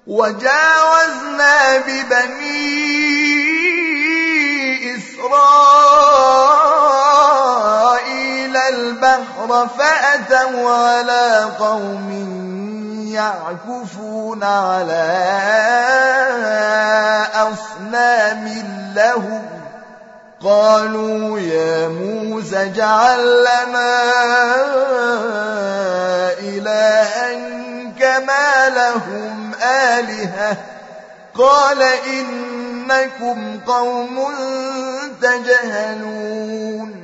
وجاوزنا ببني إسرائيل البحر فأتوا على قوم يعكفون على أصنام لهم قالوا يا موسى اجعل لنا إلها كما لهم آلهة قال إنكم قوم تجهلون